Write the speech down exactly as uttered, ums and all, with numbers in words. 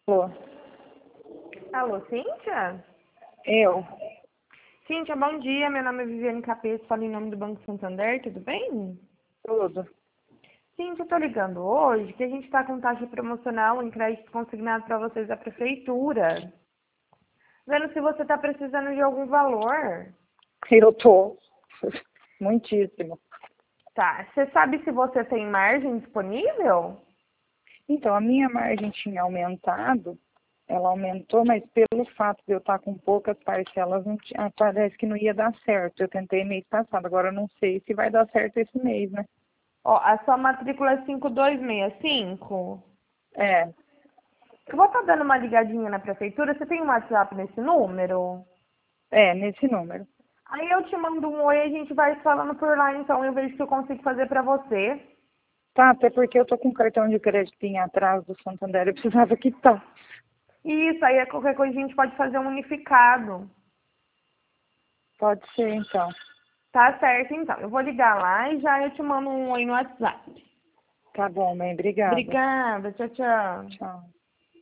Alô, Alô, Cíntia? eu? Cíntia, bom dia. Meu nome é Viviane Capês, falo em nome do Banco Santander, tudo bem? Tudo. Cíntia, eu tô ligando hoje que a gente está com taxa promocional em crédito consignado para vocês da prefeitura. Vendo se você está precisando de algum valor. Eu tô. Muitíssimo. Tá, você sabe se você tem margem disponível? Então, a minha margem tinha aumentado, ela aumentou, mas pelo fato de eu estar com poucas parcelas, não tinha, parece que não ia dar certo. Eu tentei mês passado, agora eu não sei se vai dar certo esse mês, né? Ó, a sua matrícula é cinco dois seis cinco. É, Eu vou estar dando uma ligadinha na prefeitura. Você tem um WhatsApp nesse número? é, nesse número. Aí eu te mando um oi e a gente vai falando por lá, então eu vejo o que eu consigo fazer pra você. Tá, até porque eu tô com um cartão de crédito em atraso do Santander, eu precisava quitar. Isso, aí qualquer coisa a gente pode fazer um unificado. Pode ser, então. Tá certo, então. Eu vou ligar lá e já eu te mando um oi no WhatsApp. Tá bom, mãe, obrigada. Obrigada, tchau, tchau. Tchau.